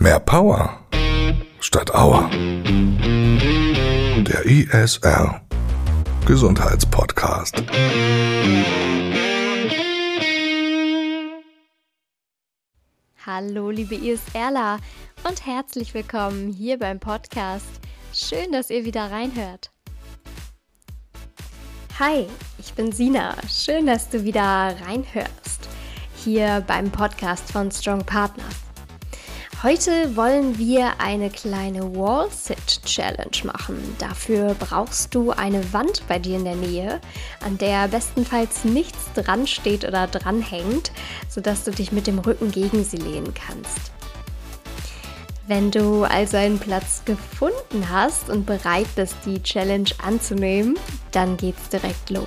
Mehr Power statt Aua. Der ISR Gesundheitspodcast. Hallo liebe ISRler und herzlich willkommen hier beim Podcast. Schön, dass ihr wieder reinhört. Hi, ich bin Sina. Schön, dass du wieder reinhörst hier beim Podcast von Strong Partners. Heute wollen wir eine kleine Wall-Sit-Challenge machen. Dafür brauchst du eine Wand bei dir in der Nähe, an der bestenfalls nichts dran steht oder dran hängt, sodass du dich mit dem Rücken gegen sie lehnen kannst. Wenn du also einen Platz gefunden hast und bereit bist, die Challenge anzunehmen, dann geht's direkt los.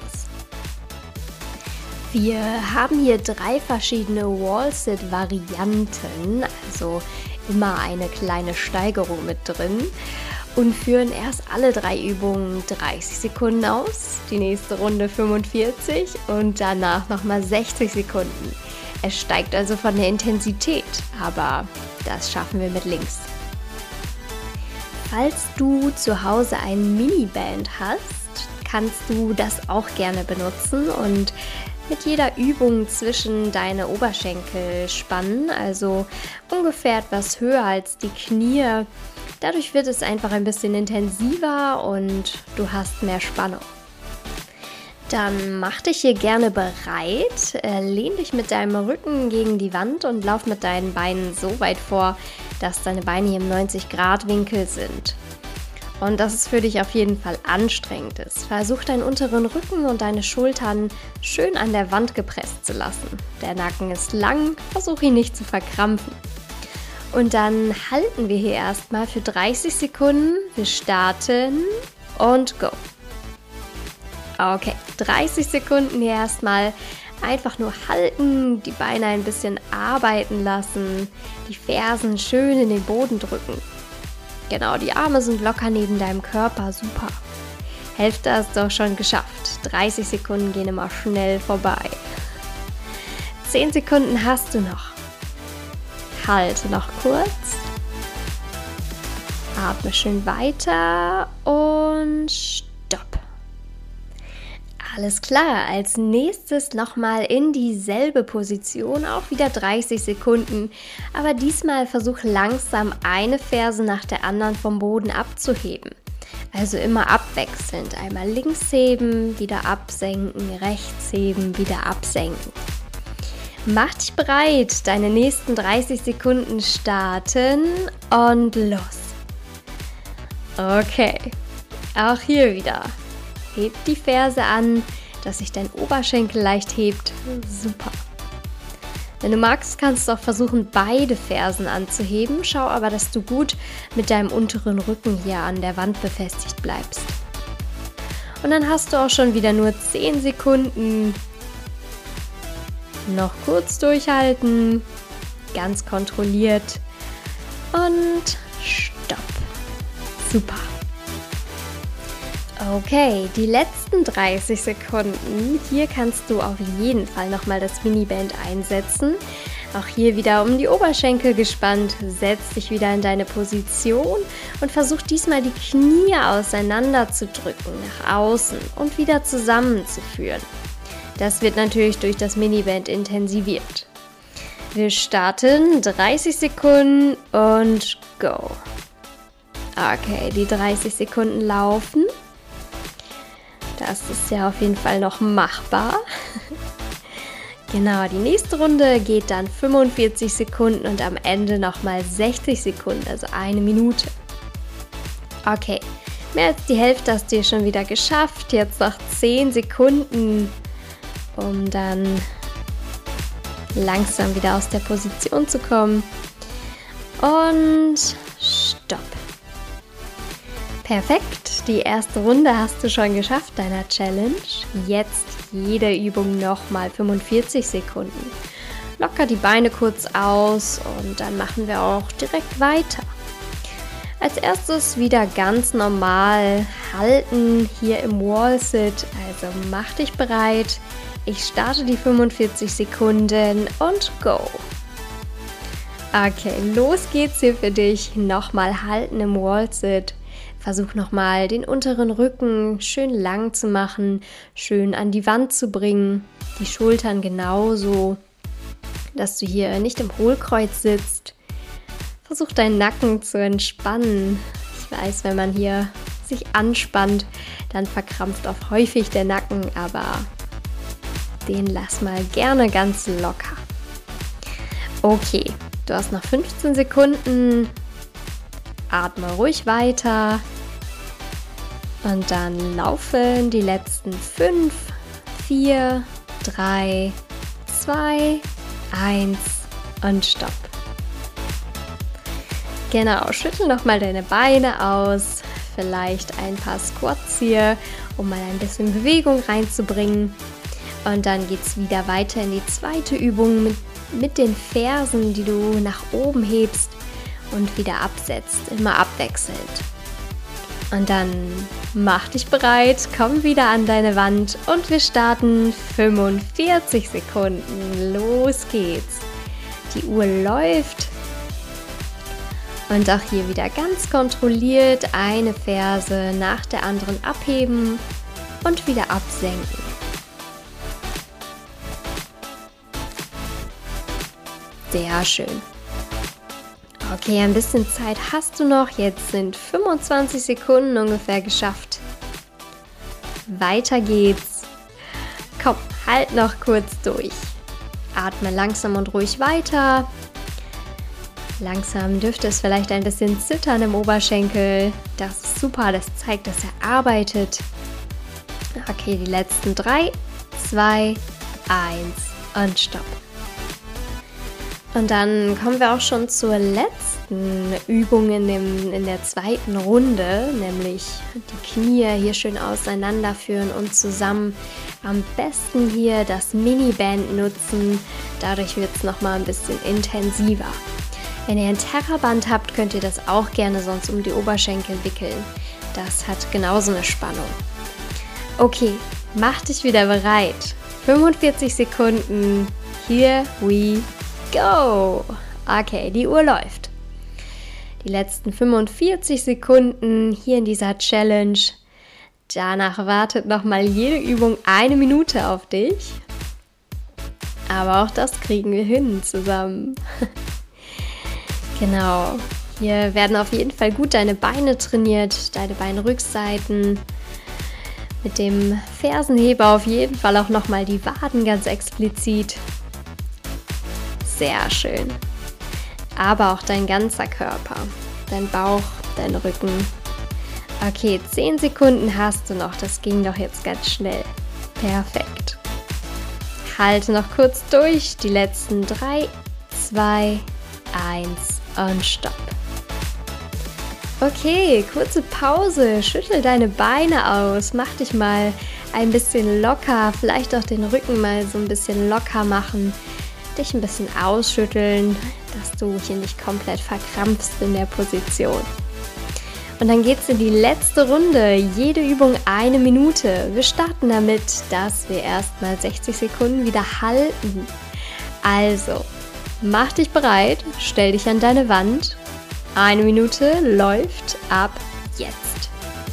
Wir haben hier 3 verschiedene Wall-Sit-Varianten, also immer eine kleine Steigerung mit drin und führen erst alle 3 Übungen 30 Sekunden aus, die nächste Runde 45 und danach nochmal 60 Sekunden. Es steigt also von der Intensität, aber das schaffen wir mit links. Falls du zu Hause ein Miniband hast, kannst du das auch gerne benutzen und mit jeder Übung zwischen deine Oberschenkel spannen, also ungefähr etwas höher als die Knie. Dadurch wird es einfach ein bisschen intensiver und du hast mehr Spannung. Dann mach dich hier gerne bereit, lehn dich mit deinem Rücken gegen die Wand und lauf mit deinen Beinen so weit vor, dass deine Beine hier im 90-Grad-Winkel sind. Und dass es für dich auf jeden Fall anstrengend ist. Versuch deinen unteren Rücken und deine Schultern schön an der Wand gepresst zu lassen. Der Nacken ist lang, versuch ihn nicht zu verkrampfen. Und dann halten wir hier erstmal für 30 Sekunden. Wir starten und go. Okay, 30 Sekunden hier erstmal einfach nur halten, die Beine ein bisschen arbeiten lassen, die Fersen schön in den Boden drücken. Genau, die Arme sind locker neben deinem Körper, super. Hälfte hast du auch schon geschafft. 30 Sekunden gehen immer schnell vorbei. 10 Sekunden hast du noch. Halte noch kurz. Atme schön weiter und stopp. Alles klar, als nächstes nochmal in dieselbe Position, auch wieder 30 Sekunden, aber diesmal versuch langsam eine Ferse nach der anderen vom Boden abzuheben. Also immer abwechselnd, einmal links heben, wieder absenken, rechts heben, wieder absenken. Mach dich bereit, deine nächsten 30 Sekunden starten und los. Okay, auch hier wieder. Heb die Ferse an, dass sich dein Oberschenkel leicht hebt. Super. Wenn du magst, kannst du auch versuchen, beide Fersen anzuheben. Schau aber, dass du gut mit deinem unteren Rücken hier an der Wand befestigt bleibst. Und dann hast du auch schon wieder nur 10 Sekunden. Noch kurz durchhalten. Ganz kontrolliert. Und stopp. Super. Okay, die letzten 30 Sekunden, hier kannst du auf jeden Fall nochmal das Miniband einsetzen. Auch hier wieder um die Oberschenkel gespannt, setz dich wieder in deine Position und versuch diesmal die Knie auseinander zu drücken, nach außen und wieder zusammenzuführen. Das wird natürlich durch das Miniband intensiviert. Wir starten, 30 Sekunden und go. Okay, die 30 Sekunden laufen. Das ist ja auf jeden Fall noch machbar. Genau, die nächste Runde geht dann 45 Sekunden und am Ende nochmal 60 Sekunden, also 1 Minute. Okay, mehr als die Hälfte hast du hier schon wieder geschafft. Jetzt noch 10 Sekunden, um dann langsam wieder aus der Position zu kommen. Und stopp. Perfekt, die erste Runde hast du schon geschafft, deiner Challenge. Jetzt jede Übung nochmal 45 Sekunden. Locker die Beine kurz aus und dann machen wir auch direkt weiter. Als erstes wieder ganz normal halten hier im Wall-Sit, also mach dich bereit. Ich starte die 45 Sekunden und go. Okay, los geht's hier für dich. Nochmal halten im Wall-Sit. Versuch nochmal den unteren Rücken schön lang zu machen, schön an die Wand zu bringen. Die Schultern genauso, dass du hier nicht im Hohlkreuz sitzt. Versuch deinen Nacken zu entspannen. Ich weiß, wenn man hier sich anspannt, dann verkrampft auch häufig der Nacken, aber den lass mal gerne ganz locker. Okay, du hast noch 15 Sekunden. Atme ruhig weiter. Und dann laufen die letzten 5, 4, 3, 2, 1 und Stopp. Genau, schüttel nochmal deine Beine aus. Vielleicht ein paar Squats hier, um mal ein bisschen Bewegung reinzubringen. Und dann geht es wieder weiter in die zweite Übung mit den Fersen, die du nach oben hebst und wieder absetzt, immer abwechselnd. Und dann mach dich bereit, komm wieder an deine Wand und wir starten 45 Sekunden. Los geht's. Die Uhr läuft. Und auch hier wieder ganz kontrolliert eine Ferse nach der anderen abheben und wieder absenken. Sehr schön. Okay, ein bisschen Zeit hast du noch. Jetzt sind 25 Sekunden ungefähr geschafft. Weiter geht's. Komm, halt noch kurz durch. Atme langsam und ruhig weiter. Langsam dürfte es vielleicht ein bisschen zittern im Oberschenkel. Das ist super, das zeigt, dass er arbeitet. Okay, die letzten 3, 2, 1 und Stopp. Und dann kommen wir auch schon zur letzten Übung in der zweiten Runde, nämlich die Knie hier schön auseinanderführen und zusammen. Am besten hier das Miniband nutzen, dadurch wird es nochmal ein bisschen intensiver. Wenn ihr ein Terraband habt, könnt ihr das auch gerne sonst um die Oberschenkel wickeln. Das hat genauso eine Spannung. Okay, mach dich wieder bereit. 45 Sekunden, here we go! Okay, die Uhr läuft. Die letzten 45 Sekunden hier in dieser Challenge. Danach wartet nochmal jede Übung 1 Minute auf dich. Aber auch das kriegen wir hin zusammen. Genau, hier werden auf jeden Fall gut deine Beine trainiert, deine Beinrückseiten. Mit dem Fersenheber auf jeden Fall auch nochmal die Waden ganz explizit. Sehr schön. Aber auch dein ganzer Körper, dein Bauch, dein Rücken. Okay, 10 Sekunden hast du noch, das ging doch jetzt ganz schnell. Perfekt. Halte noch kurz durch, die letzten 3, 2, 1 und Stopp. Okay, kurze Pause, schüttel deine Beine aus, mach dich mal ein bisschen locker, vielleicht auch den Rücken mal so ein bisschen locker machen, dich ein bisschen ausschütteln, dass du hier nicht komplett verkrampfst in der Position. Und dann geht's in die letzte Runde, jede Übung 1 Minute. Wir starten damit, dass wir erstmal 60 Sekunden wieder halten. Also, mach dich bereit, stell dich an deine Wand. 1 Minute läuft ab jetzt.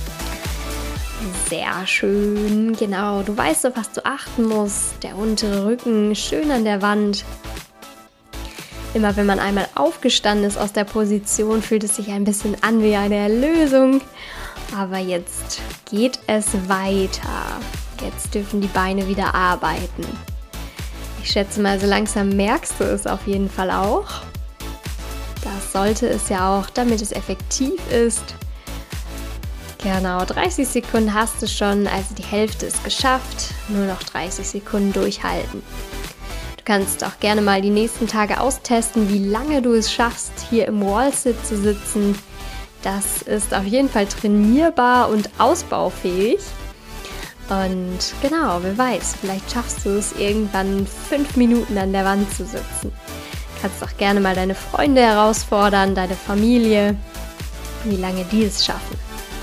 Sehr schön, genau. Du weißt, auf was du achten musst. Der untere Rücken schön an der Wand. Immer wenn man einmal aufgestanden ist aus der Position, fühlt es sich ein bisschen an wie eine Erlösung. Aber jetzt geht es weiter. Jetzt dürfen die Beine wieder arbeiten. Ich schätze mal, so langsam merkst du es auf jeden Fall auch. Das sollte es ja auch, damit es effektiv ist. Genau, 30 Sekunden hast du schon, also die Hälfte ist geschafft. Nur noch 30 Sekunden durchhalten. Du kannst auch gerne mal die nächsten Tage austesten, wie lange du es schaffst, hier im Wall-Sit zu sitzen. Das ist auf jeden Fall trainierbar und ausbaufähig. Und genau, wer weiß, vielleicht schaffst du es irgendwann 5 Minuten an der Wand zu sitzen. Du kannst auch gerne mal deine Freunde herausfordern, deine Familie, wie lange die es schaffen.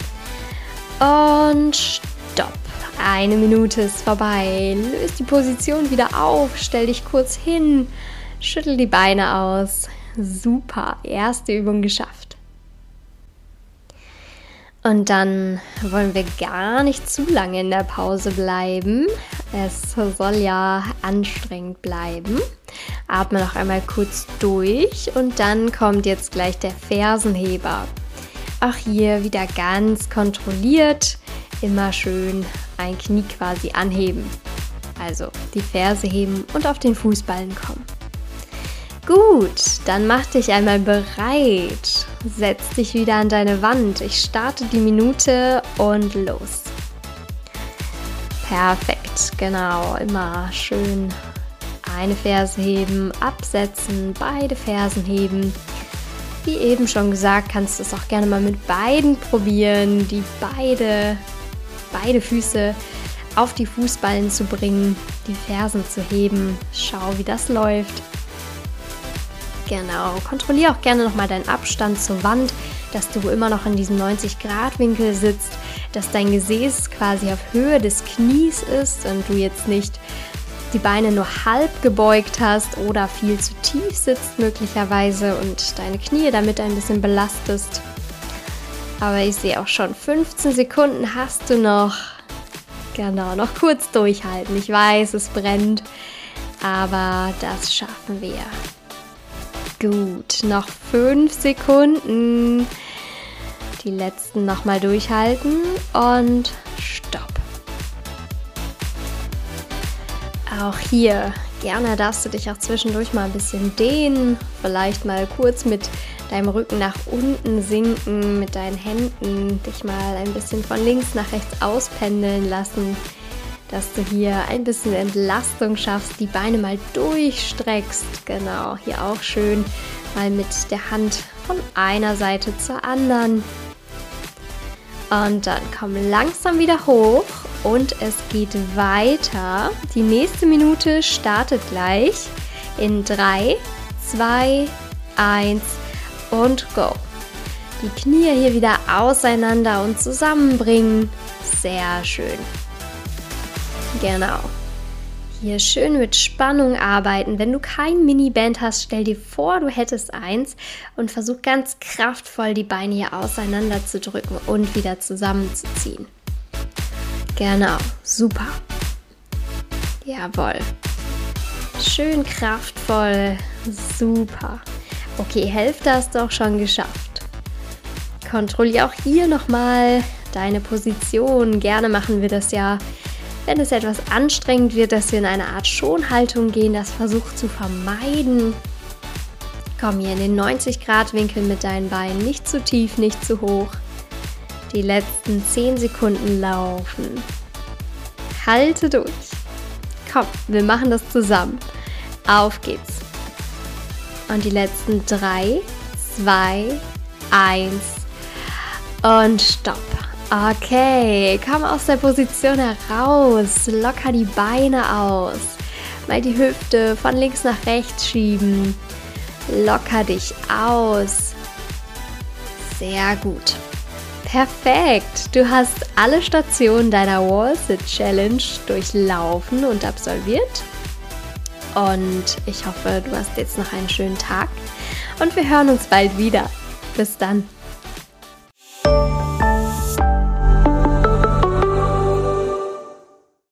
Und stopp. 1 Minute ist vorbei. Löse die Position wieder auf, stell dich kurz hin, schüttel die Beine aus. Super, erste Übung geschafft. Und dann wollen wir gar nicht zu lange in der Pause bleiben. Es soll ja anstrengend bleiben. Atme noch einmal kurz durch und dann kommt jetzt gleich der Fersenheber. Auch hier wieder ganz kontrolliert, immer schön ein Knie quasi anheben. Also die Ferse heben und auf den Fußballen kommen. Gut, dann mach dich einmal bereit. Setz dich wieder an deine Wand. Ich starte die Minute und los. Perfekt, genau. Immer schön eine Ferse heben, absetzen, beide Fersen heben. Wie eben schon gesagt, kannst du es auch gerne mal mit beiden probieren, die beide Füße auf die Fußballen zu bringen, die Fersen zu heben. Schau, wie das läuft. Genau, kontrolliere auch gerne nochmal deinen Abstand zur Wand, dass du immer noch in diesem 90-Grad-Winkel sitzt, dass dein Gesäß quasi auf Höhe des Knies ist und du jetzt nicht die Beine nur halb gebeugt hast oder viel zu tief sitzt möglicherweise und deine Knie damit ein bisschen belastest. Aber ich sehe auch schon, 15 Sekunden hast du noch. Genau, noch kurz durchhalten. Ich weiß, es brennt, aber das schaffen wir. Gut, noch 5 Sekunden. Die letzten nochmal durchhalten und stopp. Auch hier, gerne darfst du dich auch zwischendurch mal ein bisschen dehnen. Vielleicht mal kurz mit deinem Rücken nach unten sinken, mit deinen Händen dich mal ein bisschen von links nach rechts auspendeln lassen, dass du hier ein bisschen Entlastung schaffst, die Beine mal durchstreckst. Genau, hier auch schön mal mit der Hand von einer Seite zur anderen. Und dann komm langsam wieder hoch und es geht weiter. Die nächste Minute startet gleich in 3, 2, 1 und go. Die Knie hier wieder auseinander und zusammenbringen. Sehr schön. Genau. Hier schön mit Spannung arbeiten. Wenn du kein Miniband hast, stell dir vor, du hättest eins und versuch ganz kraftvoll die Beine hier auseinander zu drücken und wieder zusammenzuziehen. Genau, super. Jawohl. Schön kraftvoll, super. Okay, Hälfte hast du auch schon geschafft. Kontrolliere auch hier nochmal deine Position. Gerne machen wir das ja, wenn es etwas anstrengend wird, dass wir in eine Art Schonhaltung gehen, das versuch zu vermeiden. Komm hier in den 90-Grad-Winkel mit deinen Beinen, nicht zu tief, nicht zu hoch. Die letzten 10 Sekunden laufen. Halte durch. Komm, wir machen das zusammen. Auf geht's. Und die letzten 3, 2, 1 und stopp. Okay, komm aus der Position heraus, locker die Beine aus, mal die Hüfte von links nach rechts schieben, locker dich aus. Sehr gut. Perfekt, du hast alle Stationen deiner Wall-Sit-Challenge durchlaufen und absolviert. Und ich hoffe, du hast jetzt noch einen schönen Tag und wir hören uns bald wieder. Bis dann.